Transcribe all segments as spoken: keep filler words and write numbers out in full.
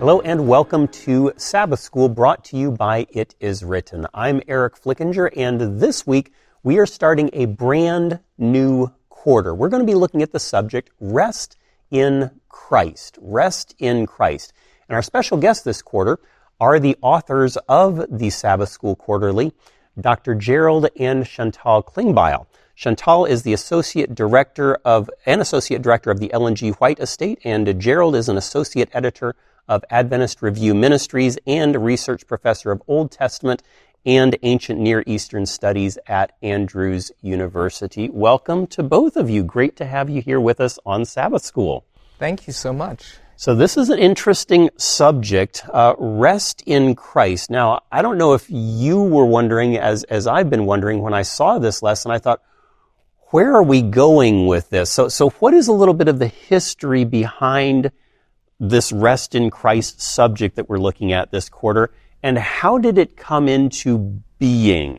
Hello and welcome to Sabbath School, brought to you by It Is Written. I'm Eric Flickinger, and this week we are starting a brand new quarter. We're going to be looking at the subject, Rest in Christ. Rest in Christ. And our special guests this quarter are the authors of the Sabbath School Quarterly, Doctor Gerald and Chantal Klingbeil. Chantal is the associate director of, an associate director of the Ellen G. White Estate, and Gerald is an associate editor of Adventist Review Ministries and a research professor of Old Testament and Ancient Near Eastern Studies at Andrews University. Welcome to both of you. Great to have you here with us on Sabbath School. Thank you so much. So this is an interesting subject, uh, rest in Christ. Now, I don't know if you were wondering, as, as I've been wondering, when I saw this lesson, I thought, where are we going with this? So, so what is a little bit of the history behind this rest in Christ subject that we're looking at this quarter, and how did it come into being?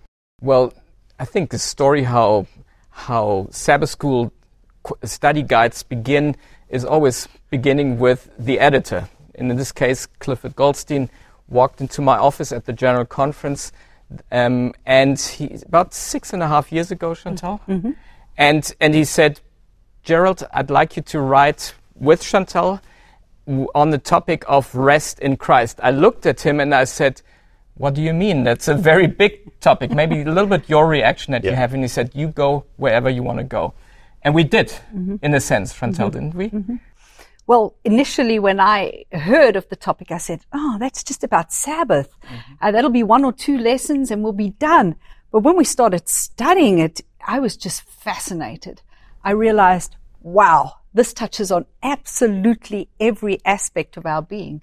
Well, I think the story how how Sabbath School study guides begin is always beginning with the editor. And in this case, Clifford Goldstein walked into my office at the General Conference, um, and he about six and a half years ago, Chantal, mm-hmm. and and he said, "Gerald, I'd like you to write with Chantal on the topic of rest in Christ." I looked at him and I said, "What do you mean? That's a very big topic." Maybe a little bit your reaction that yeah. you have. And he said, "You go wherever you want to go." And we did, mm-hmm. in a sense, Chantal, mm-hmm. didn't we? Mm-hmm. Well, initially when I heard of the topic, I said, oh, that's just about Sabbath. Mm-hmm. Uh, that'll be one or two lessons and we'll be done. But when we started studying it, I was just fascinated. I realized, wow, this touches on absolutely every aspect of our being.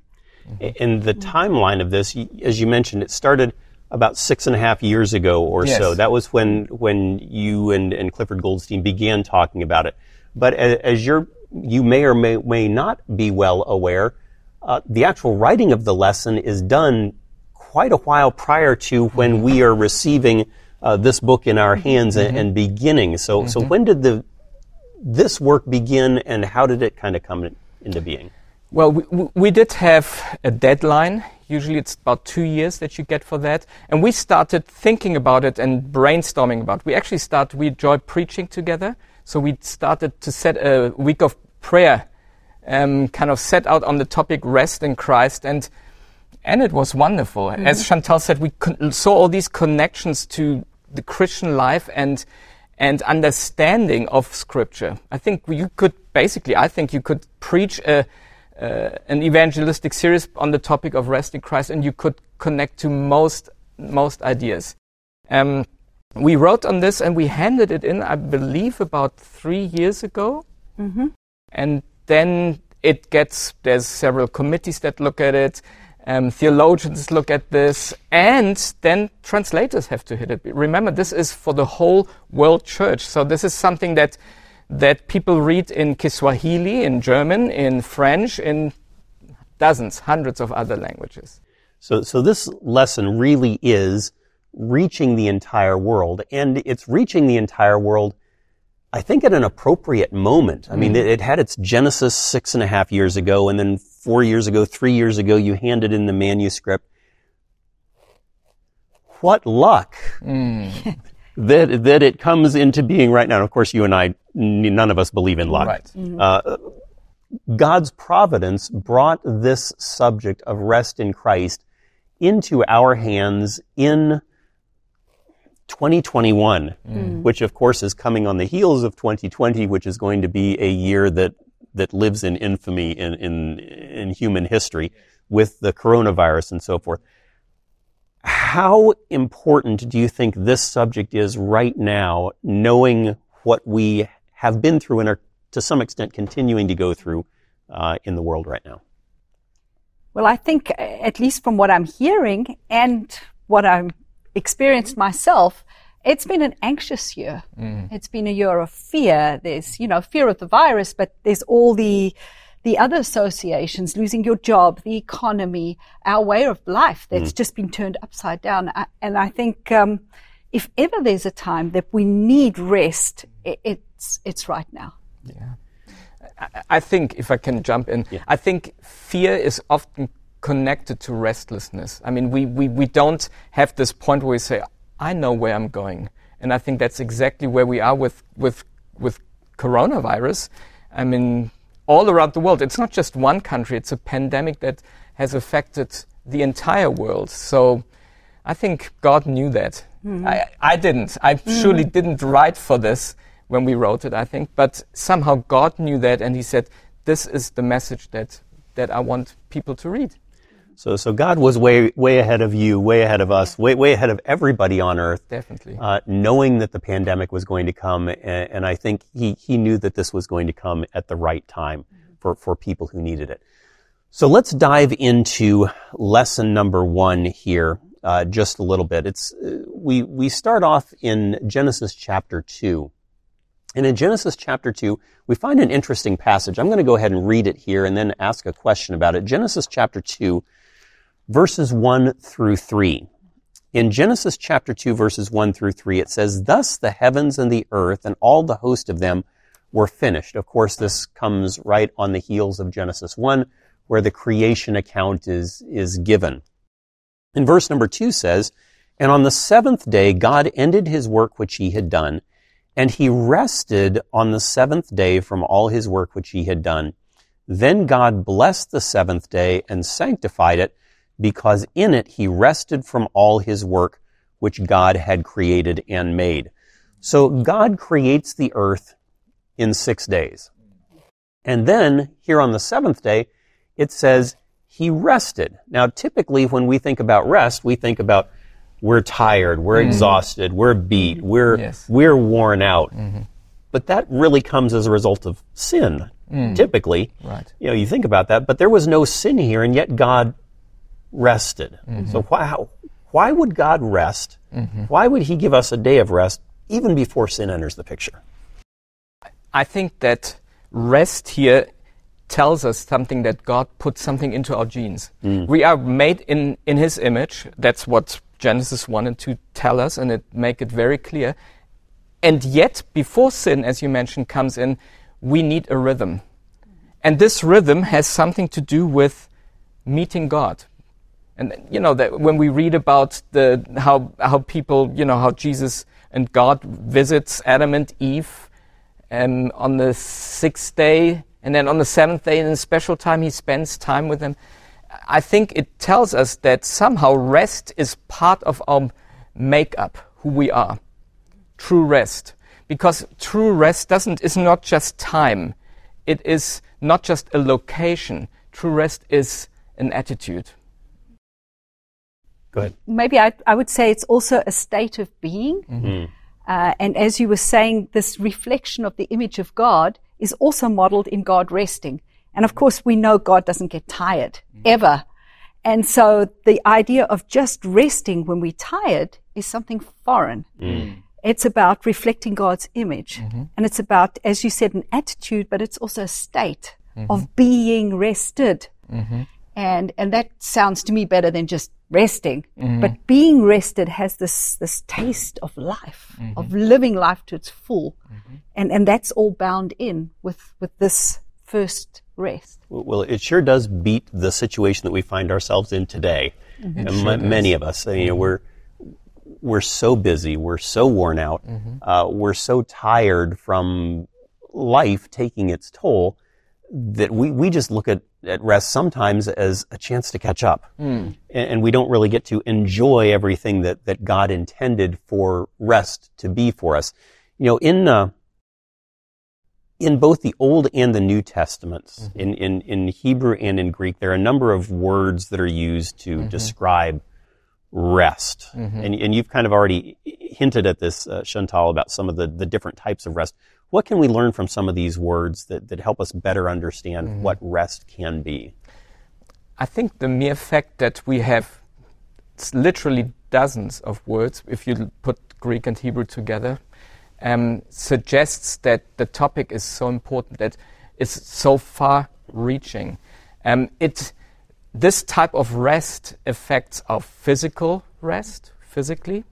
In the timeline of this, as you mentioned, it started about six and a half years ago or yes. so. That was when when you and, and Clifford Goldstein began talking about it. But as, as you're, you may or may, may not be well aware, uh, the actual writing of the lesson is done quite a while prior to when we are receiving uh, this book in our hands mm-hmm. and, and beginning. So, mm-hmm. so when did the this work begin, and how did it kind of come in, into being? Well, we, we did have a deadline. Usually it's about two years that you get for that. And we started thinking about it and brainstorming about it. We actually started, we enjoy preaching together. So we started to set a week of prayer, um, kind of set out on the topic rest in Christ. And and it was wonderful. Mm-hmm. As Chantal said, we con- saw all these connections to the Christian life and and understanding of Scripture. I think you could basically, I think you could preach a, uh, an evangelistic series on the topic of rest in Christ, and you could connect to most most ideas. Um, we wrote on this, and we handed it in, I believe, about three years ago. Mm-hmm. And then it gets, there's several committees that look at it. Um, theologians look at this, and then translators have to hit it. Remember, this is for the whole world church. So this is something that that people read in Kiswahili, in German, in French, in dozens, hundreds of other languages. So, so this lesson really is reaching the entire world, and it's reaching the entire world, I think, at an appropriate moment. I mean, mm. it, it had its genesis six and a half years ago, and then four years ago, three years ago, you handed in the manuscript. What luck mm. that that it comes into being right now. And of course, you and I, none of us believe in luck. Right. Mm-hmm. Uh, God's providence brought this subject of rest in Christ into our hands in twenty twenty-one, mm. which of course is coming on the heels of twenty twenty, which is going to be a year that that lives in infamy in, in, in human history with the coronavirus and so forth. How important do you think this subject is right now, knowing what we have been through and are to some extent continuing to go through uh, in the world right now? Well, I think, at least from what I'm hearing and what I've experienced myself, it's been an anxious year. Mm. It's been a year of fear. There's, you know, fear of the virus, but there's all the the other associations, losing your job, the economy, our way of life that's mm. just been turned upside down. And I think um, if ever there's a time that we need rest, it's it's right now. Yeah. I, I think, if I can jump in, Yeah. I think fear is often connected to restlessness. I mean, we, we, we don't have this point where we say, I know where I'm going. And I think that's exactly where we are with, with, with coronavirus. I mean, all around the world. It's not just one country. It's a pandemic that has affected the entire world. So I think God knew that. Mm-hmm. I, I didn't. I mm-hmm. surely didn't write for this when we wrote it, I think. But somehow God knew that, and he said, this is the message that, that I want people to read. So, so God was way, way ahead of you, way ahead of us, way, way ahead of everybody on earth. Definitely. Uh, knowing that the pandemic was going to come, and, and I think he, he knew that this was going to come at the right time for, for people who needed it. So let's dive into lesson number one here, uh, just a little bit. It's, uh, we, we start off in Genesis chapter two. And in Genesis chapter two, we find an interesting passage. I'm going to go ahead and read it here and then ask a question about it. Genesis chapter two, verses one through three. In Genesis chapter two, verses one through three, it says, "Thus the heavens and the earth and all the host of them were finished." Of course, this comes right on the heels of Genesis one, where the creation account is, is given. And verse number two says, "And on the seventh day God ended his work which he had done, and he rested on the seventh day from all his work which he had done. Then God blessed the seventh day and sanctified it, because in it he rested from all his work which God had created and made." So God creates the earth in six days. And then, here on the seventh day, it says he rested. Now, typically when we think about rest, we think about we're tired, we're mm. exhausted, we're beat, we're, yes. we're worn out. Mm-hmm. But that really comes as a result of sin, mm. typically. Right. You know, you think about that, but there was no sin here, and yet God rested. Mm-hmm. So why, why would God rest? Mm-hmm. Why would he give us a day of rest even before sin enters the picture? I think that rest here tells us something, that God put something into our genes. Mm. We are made in, in his image. That's what Genesis one and two tell us, and it make it very clear. And yet, before sin, as you mentioned, comes in, we need a rhythm. And this rhythm has something to do with meeting God. And, you know, that when we read about the how how people, you know, how Jesus and God visits Adam and Eve um, on the sixth day, and then on the seventh day, in a special time, he spends time with them. I think it tells us that somehow rest is part of our makeup, who we are. True rest. Because true rest doesn't is not just time. It is not just a location. True rest is an attitude. Go ahead. Maybe I, I would say it's also a state of being. Mm-hmm. Uh, and as you were saying, this reflection of the image of God is also modeled in God resting. And of course, we know God doesn't get tired, mm-hmm. ever. And so the idea of just resting when we're tired is something foreign. Mm. It's about reflecting God's image. Mm-hmm. And it's about, as you said, an attitude, but it's also a state mm-hmm. of being rested. Mm-hmm. And and that sounds to me better than just resting. Mm-hmm. But being rested has this this taste of life, mm-hmm. of living life to its full. Mm-hmm. And and that's all bound in with, with this first rest. Well, it sure does beat the situation that we find ourselves in today. Mm-hmm. And sure m- many of us, you know, we're we're so busy, we're so worn out, mm-hmm. uh, we're so tired from life taking its toll that we, we just look at, at rest sometimes as a chance to catch up. Mm. And, and we don't really get to enjoy everything that, that God intended for rest to be for us. You know, in uh, in both the Old and the New Testaments, mm-hmm. in, in, in Hebrew and in Greek, there are a number of words that are used to mm-hmm. describe rest. Mm-hmm. And, and you've kind of already hinted at this, uh, Chantal, about some of the, the different types of rest. What can we learn from some of these words that, that help us better understand mm-hmm. what rest can be? I think the mere fact that we have literally dozens of words, if you put Greek and Hebrew together, um, suggests that the topic is so important, that it's so far-reaching. Um, it, this type of rest affects our physical rest, physically,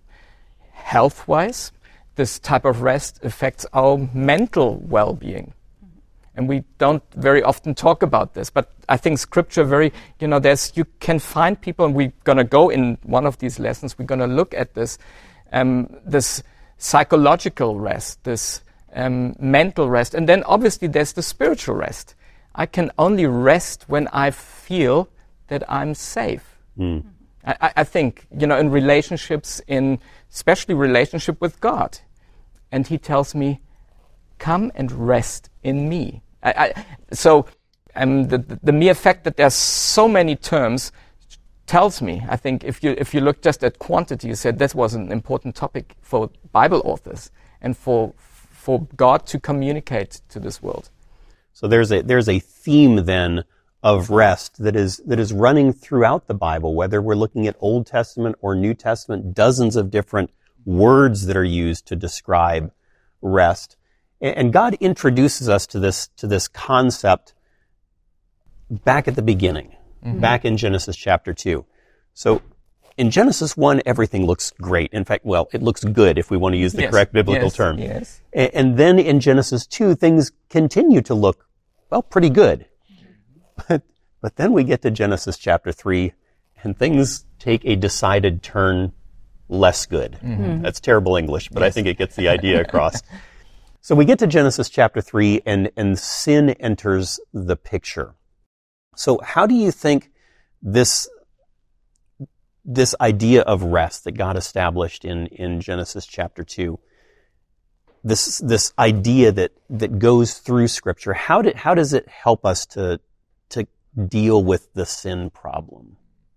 health-wise. This type of rest affects our mental well-being. And we don't very often talk about this, but I think Scripture very, you know, there's, you can find people, and we're going to go in one of these lessons, we're going to look at this, um, this psychological rest, this um, mental rest, and then obviously there's the spiritual rest. I can only rest when I feel that I'm safe. Mm. I, I think, you know, in relationships, in especially relationship with God, and He tells me, come and rest in me. I, I, so um, the, the mere fact that there's so many terms tells me, I think, if you if you look just at quantity, you said that was an important topic for Bible authors and for for God to communicate to this world. So there's a there's a theme then of rest that is that is running throughout the Bible, whether we're looking at Old Testament or New Testament, dozens of different words that are used to describe rest. And God introduces us to this to this concept back at the beginning, mm-hmm. back in Genesis chapter two. So in Genesis one, everything looks great. In fact, well, it looks good if we want to use the yes. correct biblical yes. term. Yes. And, and then in Genesis two, things continue to look, well, pretty good. But, but then we get to Genesis chapter three, and things take a decided turn less good. Mm-hmm. That's terrible English, but yes. I think it gets the idea across. So we get to Genesis chapter three, and, and sin enters the picture. So how do you think this this idea of rest that God established in, in Genesis chapter two, this this idea that, that goes through Scripture, how did how does it help us to to deal with the sin problem?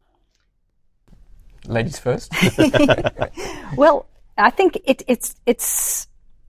Ladies first. Well, I think it, it's it's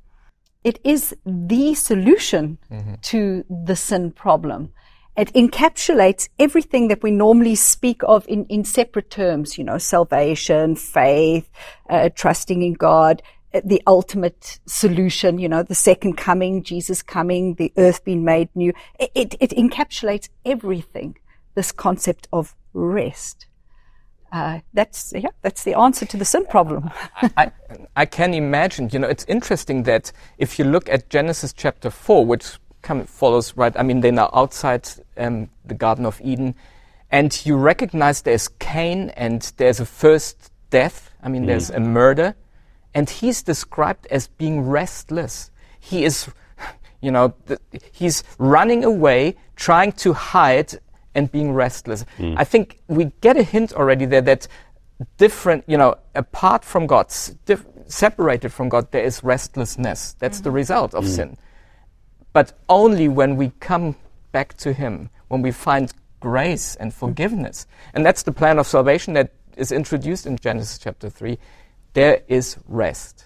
it is the solution mm-hmm. to the sin problem. It encapsulates everything that we normally speak of in, in separate terms, you know, salvation, faith, uh, trusting in God, uh, the ultimate solution, you know, the second coming, Jesus coming, the earth being made new. It, it, it encapsulates everything, this concept of rest. Uh, that's, yeah, that's the answer to the sin problem. I, I, I can imagine, you know, it's interesting that if you look at Genesis chapter four, which Come, follows, right? I mean, they're now outside um, the Garden of Eden, and you recognize there's Cain, and there's a first death. I mean, mm. there's a murder, and he's described as being restless. He is, you know, th- he's running away, trying to hide, and being restless. Mm. I think we get a hint already there that different, you know, apart from God, dif- separated from God, there is restlessness. That's mm-hmm. the result of mm. sin. But only when we come back to Him, when we find grace and forgiveness. And that's the plan of salvation that is introduced in Genesis chapter three. There is rest.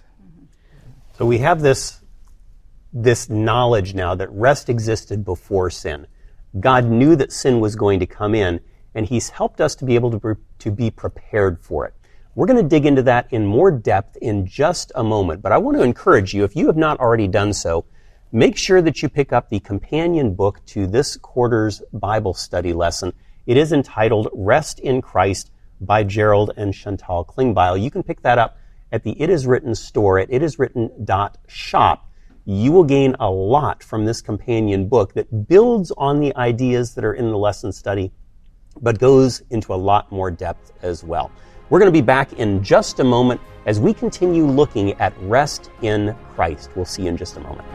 So we have this, this knowledge now that rest existed before sin. God knew that sin was going to come in, and He's helped us to be able to, pre- to be prepared for it. We're going to dig into that in more depth in just a moment. But I want to encourage you, if you have not already done so, make sure that you pick up the companion book to this quarter's Bible study lesson. It is entitled Rest in Christ by Gerald and Chantal Klingbeil. You can pick that up at the It Is Written store at it is written dot shop. You will gain a lot from this companion book that builds on the ideas that are in the lesson study, but goes into a lot more depth as well. We're going to be back in just a moment as we continue looking at rest in Christ. We'll see you in just a moment.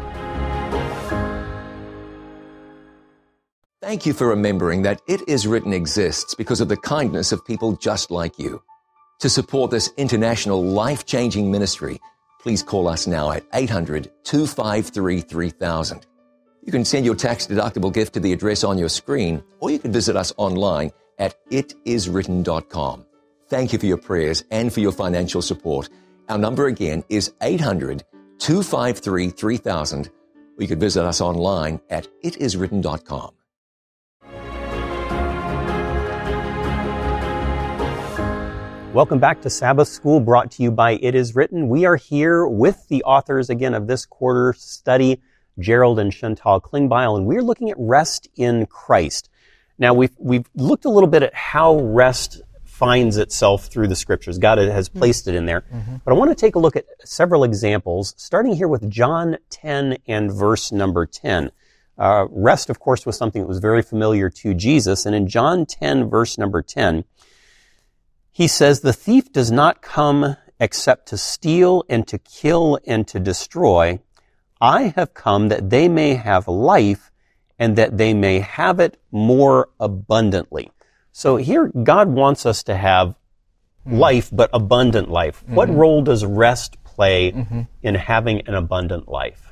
Thank you for remembering that It Is Written exists because of the kindness of people just like you. To support this international life-changing ministry, please call us now at eight hundred, two five three, three thousand. You can send your tax-deductible gift to the address on your screen, or you can visit us online at it is written dot com. Thank you for your prayers and for your financial support. Our number again is eight hundred, two five three, three thousand, or you can visit us online at it is written dot com. Welcome back to Sabbath School, brought to you by It Is Written. We are here with the authors, again, of this quarter study, Gerald and Chantal Klingbeil, and we're looking at rest in Christ. Now, we've, we've looked a little bit at how rest finds itself through the Scriptures. God has placed it in there. Mm-hmm. But I want to take a look at several examples, starting here with John ten and verse number ten. Uh, rest, of course, was something that was very familiar to Jesus. And in John ten, verse number ten, he says, "The thief does not come except to steal and to kill and to destroy. I have come that they may have life and that they may have it more abundantly." So here, God wants us to have mm-hmm. life, but abundant life. Mm-hmm. What role does rest play mm-hmm. in having an abundant life?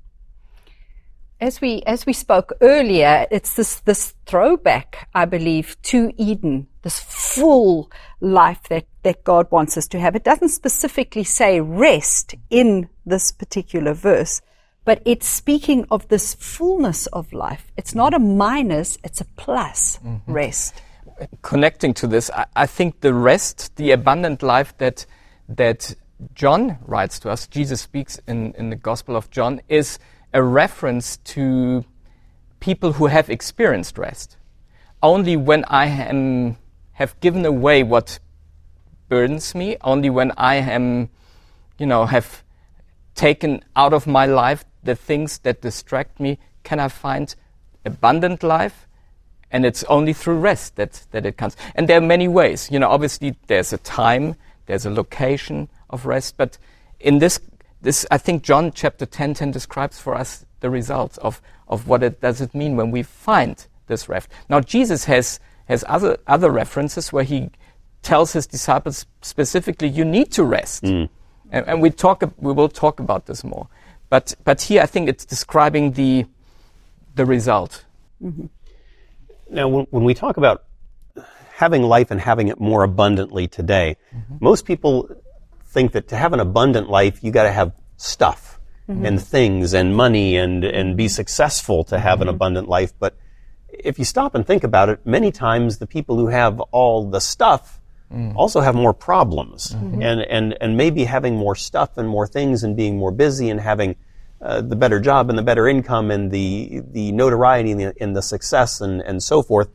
As we as we spoke earlier, it's this this throwback, I believe, to Eden, this full life that, that God wants us to have. It doesn't specifically say rest in this particular verse, but it's speaking of this fullness of life. It's not a minus, it's a plus mm-hmm. rest. Connecting to this, I, I think the rest, the abundant life that that John writes to us, Jesus speaks in, in the Gospel of John, is a reference to people who have experienced rest. Only when I am have given away what burdens me, only when I am, you know, have taken out of my life the things that distract me, can I find abundant life. And it's only through rest that, that it comes. And there are many ways. You know, obviously there's a time, there's a location of rest. But in this, this I think John chapter ten ten describes for us the results of, of what it does it mean when we find this rest. Now Jesus has, has other, other references where he tells his disciples specifically, you need to rest. Mm. And, and we talk, we will talk about this more. But, but here I think it's describing the, the result. Mm-hmm. Now, when, when we talk about having life and having it more abundantly today, mm-hmm. most people think that to have an abundant life, you got to have stuff mm-hmm. and things and money and, and be successful to have mm-hmm. an abundant life. But if you stop and think about it, many times the people who have all the stuff mm. also have more problems. Mm-hmm. And, and, and maybe having more stuff and more things and being more busy and having Uh, the better job and the better income and the the notoriety and the, and the success and, and so forth,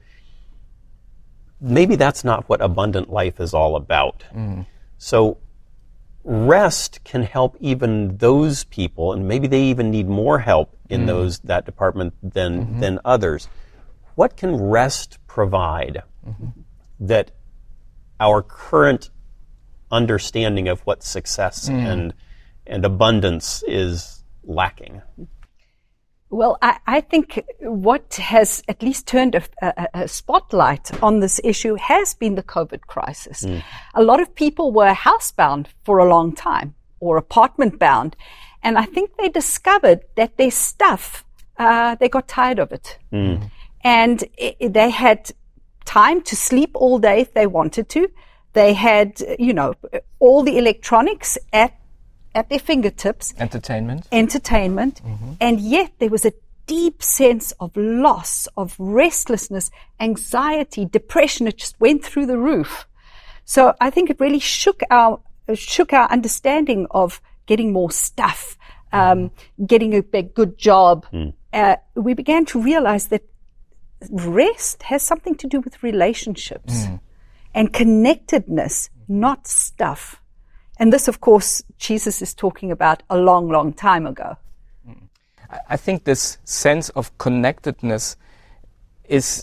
maybe that's not what abundant life is all about. Mm. So rest can help even those people, and maybe they even need more help in mm. those that department than mm-hmm. than others. What can rest provide mm-hmm. that our current understanding of what success mm. and and abundance is lacking? Well, I, I think what has at least turned a, a, a spotlight on this issue has been the COVID crisis. Mm. A lot of people were housebound for a long time or apartment bound, and I think they discovered that their stuff, uh, they got tired of it. Mm. And it, they had time to sleep all day if they wanted to. They had, you know, all the electronics at at their fingertips. Entertainment. Entertainment. Mm-hmm. And yet there was a deep sense of loss, of restlessness, anxiety, depression. It just went through the roof. So I think it really shook our, shook our understanding of getting more stuff, um, mm-hmm. getting a, a good job. Mm. Uh, we began to realize that rest has something to do with relationships mm. and connectedness, not stuff. And this, of course, Jesus is talking about a long, long time ago. I think this sense of connectedness is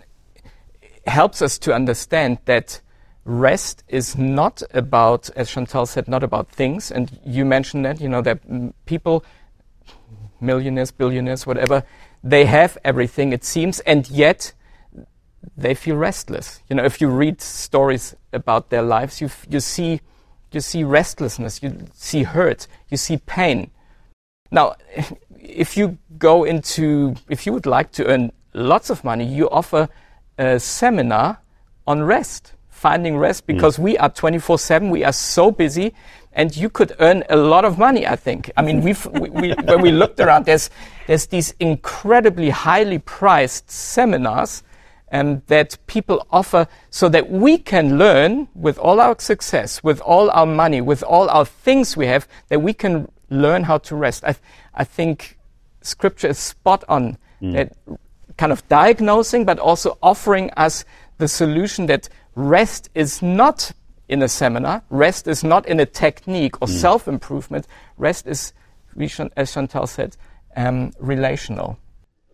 helps us to understand that rest is not about, as Chantal said, not about things. And you mentioned that, you know, that people, millionaires, billionaires, whatever, they have everything, it seems, and yet they feel restless. You know, if you read stories about their lives, you you see... You see restlessness, you see hurt, you see pain. Now, if you go into, if you would like to earn lots of money, you offer a seminar on rest, finding rest, because mm. we are twenty-four seven, we are so busy, and you could earn a lot of money, I think. I mean, we've, we, we, when we looked around, there's, there's these incredibly highly priced seminars Um, that people offer so that we can learn with all our success, with all our money, with all our things we have, that we can learn how to rest. I, th- I think Scripture is spot on, mm. that kind of diagnosing, but also offering us the solution that rest is not in a seminar, rest is not in a technique or mm. self-improvement, rest is, as Chantal said, um, relational.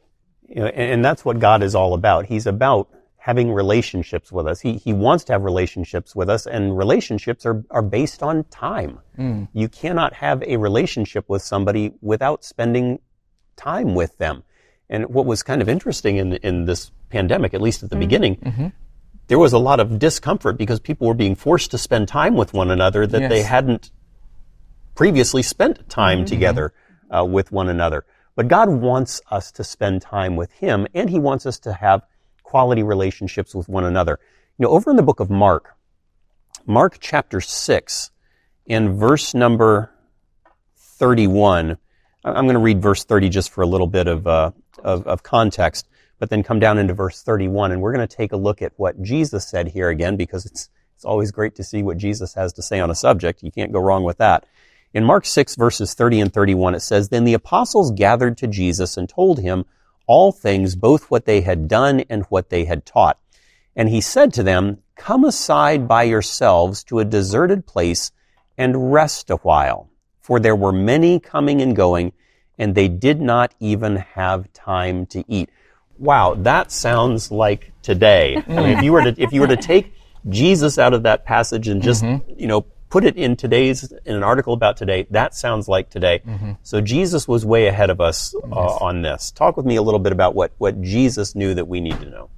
You know, and, and that's what God is all about. He's about having relationships with us. He he wants to have relationships with us, and relationships are, are based on time. Mm. You cannot have a relationship with somebody without spending time with them. And what was kind of interesting in in this pandemic, at least at the mm. beginning, mm-hmm. there was a lot of discomfort because people were being forced to spend time with one another that yes. they hadn't previously spent time mm-hmm. together uh, with one another. But God wants us to spend time with Him, and He wants us to have quality relationships with one another. You know, over in the book of Mark, Mark chapter six, and verse number thirty-one, I'm going to read verse thirty just for a little bit of, uh, of, of context, but then come down into verse thirty-one, and we're going to take a look at what Jesus said here again, because it's it's always great to see what Jesus has to say on a subject. You can't go wrong with that. In Mark six, verses thirty and thirty-one, it says, "Then the apostles gathered to Jesus and told him all things, both what they had done and what they had taught. And he said to them, 'Come aside by yourselves to a deserted place and rest a while.' For there were many coming and going, and they did not even have time to eat." Wow, that sounds like today. I mean, if you were to if you were to take Jesus out of that passage and just mm-hmm. you know put it in today's in an article about today, that sounds like today. Mm-hmm. So Jesus was way ahead of us uh, yes. on this. Talk with me a little bit about what what Jesus knew that we need to know.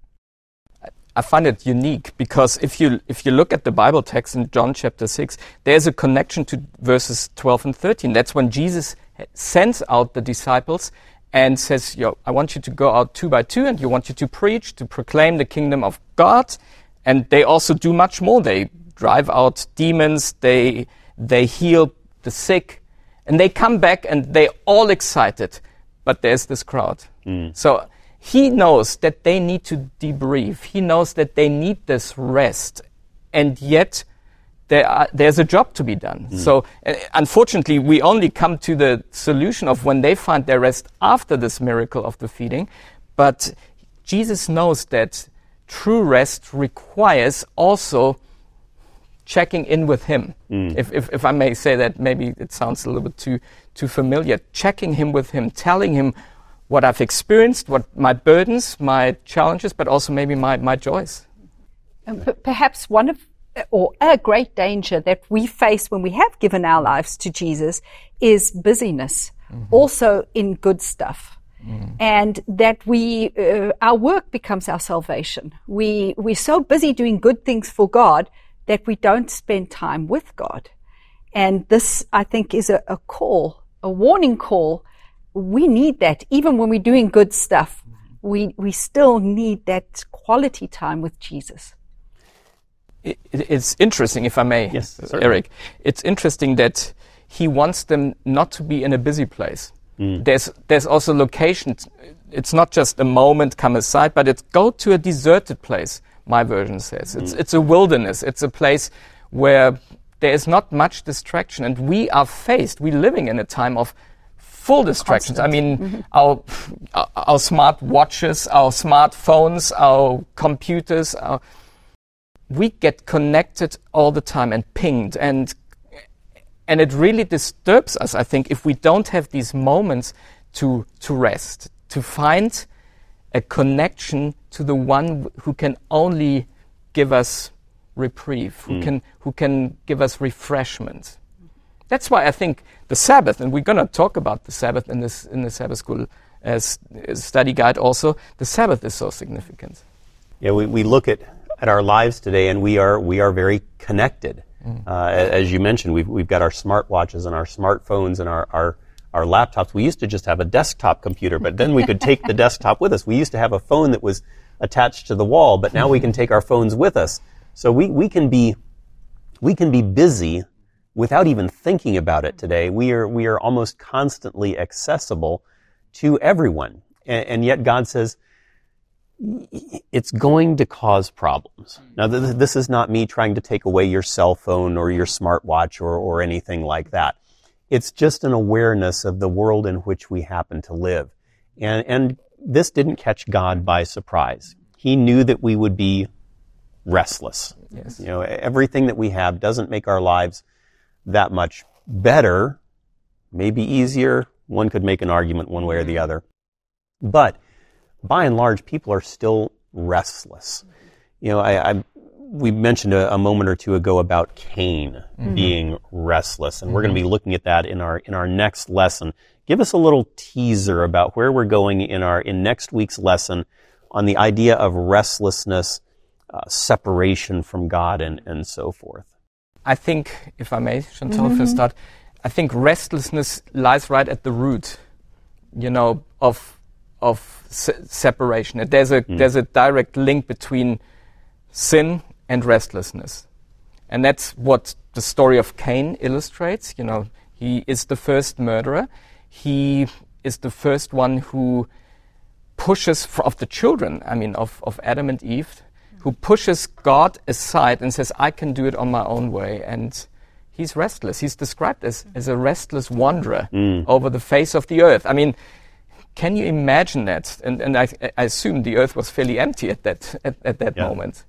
I find it unique because if you if you look at the Bible text in John chapter six, there's a connection to verses twelve and thirteen. That's when Jesus sends out the disciples and says, Yo, I want you to go out two by two, and you want you to preach, to proclaim the kingdom of God. And they also do much more. They drive out demons, they they heal the sick, and they come back and they're all excited. But there's this crowd. Mm. So he knows that they need to debrief. He knows that they need this rest. And yet there are, there's a job to be done. Mm. So uh, unfortunately, we only come to the solution of when they find their rest after this miracle of the feeding. But Jesus knows that true rest requires also checking in with him. Mm. If, if if I may say that, maybe it sounds a little bit too too familiar. Checking him with him, telling him what I've experienced, what my burdens, my challenges, but also maybe my, my joys. And p- perhaps one of, or a great danger that we face when we have given our lives to Jesus is busyness, mm-hmm. also in good stuff. Mm. And that we, uh, our work becomes our salvation. We, we're so busy doing good things for God that we don't spend time with God. And this, I think, is a, a call, a warning call. We need that. Even when we're doing good stuff, we, we still need that quality time with Jesus. It, it's interesting, if I may, yes, Eric. It's interesting that he wants them not to be in a busy place. Mm. There's there's also location. It's not just a moment, come aside, but it's go to a deserted place, my version says. It's mm. it's a wilderness. It's a place where there is not much distraction. And we are faced, we're living in a time of full distractions. Constant. I mean, mm-hmm. our, our our smart watches, our smartphones, our computers, our, we get connected all the time and pinged, and and it really disturbs us, I think, if we don't have these moments to to rest, to find a connection to the one who can only give us reprieve, who mm. can who can give us refreshment. That's why I think the Sabbath, and we're going to talk about the Sabbath in this in the Sabbath School as, as study guide also, the Sabbath is so significant. Yeah, we, we look at, at our lives today, and we are we are very connected. Mm. Uh, as you mentioned, we've we've got our smartwatches and our smartphones and our, our our laptops. We used to just have a desktop computer, but then we could take the desktop with us. We used to have a phone that was attached to the wall, but now we can take our phones with us. So we, we can be we can be busy without even thinking about it today. We are we are almost constantly accessible to everyone. And, and yet God says it's going to cause problems. Now, th- this is not me trying to take away your cell phone or your smartwatch or, or anything like that. It's just an awareness of the world in which we happen to live. And, and this didn't catch God by surprise. He knew that we would be restless. Yes. You know, everything that we have doesn't make our lives that much better, maybe easier. One could make an argument one way or the other. But by and large, people are still restless. You know, I, I we mentioned a, a moment or two ago about Cain mm-hmm. being restless, and mm-hmm. we're going to be looking at that in our in our next lesson. Give us a little teaser about where we're going in our in next week's lesson on the idea of restlessness, uh, separation from God, and, and so forth. I think, if I may, Chantal, mm-hmm. first start, I think restlessness lies right at the root, you know, of of se- separation. There's a mm. there's a direct link between sin and restlessness, and that's what the story of Cain illustrates. You know, he is the first murderer. He is the first one who pushes f- of the children. I mean, of of Adam and Eve, who pushes God aside and says, "I can do it on my own way." And he's restless. He's described as as a restless wanderer mm. over the face of the earth. I mean, can you imagine that? And, and I, I assume the earth was fairly empty at that at, at that yeah. moment.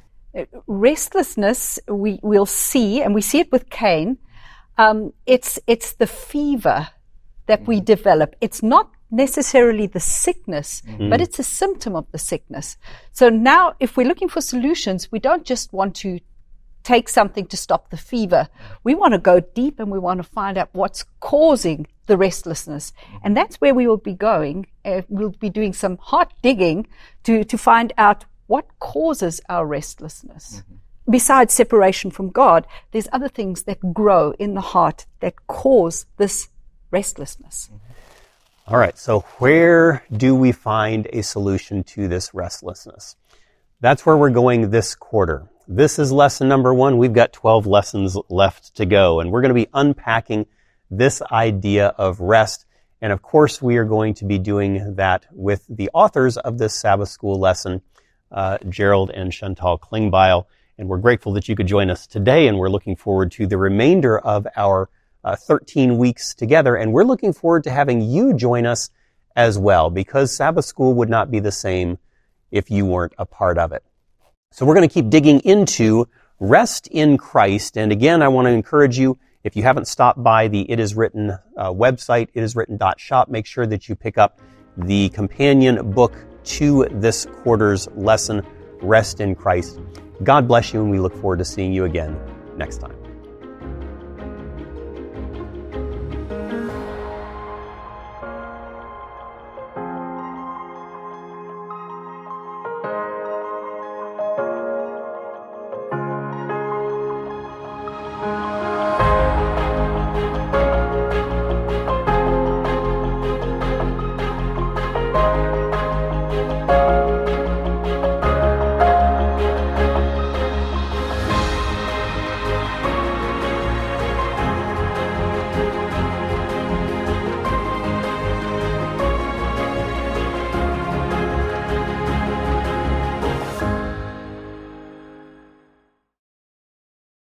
Restlessness, we will see, and we see it with Cain. Um, it's it's the fever that mm. we develop. It's not necessarily the sickness, mm. but it's a symptom of the sickness. So now, if we're looking for solutions, we don't just want to take something to stop the fever. We want to go deep, and we want to find out what's causing the restlessness. And that's where we will be going. Uh, we'll be doing some heart digging to, to find out what causes our restlessness. Mm-hmm. Besides separation from God, there's other things that grow in the heart that cause this restlessness. Mm-hmm. All right, so where do we find a solution to this restlessness? That's where we're going this quarter. This is lesson number one. We've got twelve lessons left to go, and we're going to be unpacking this idea of rest. And of course, we are going to be doing that with the authors of this Sabbath School lesson, uh, Gerald and Chantal Klingbeil. And we're grateful that you could join us today, and we're looking forward to the remainder of our uh, thirteen weeks together. And we're looking forward to having you join us as well, because Sabbath School would not be the same if you weren't a part of it. So we're going to keep digging into rest in Christ. And again, I want to encourage you, if you haven't stopped by the It Is Written uh, website, it is written dot shop, make sure that you pick up the companion book to this quarter's lesson, Rest in Christ. God bless you, and we look forward to seeing you again next time.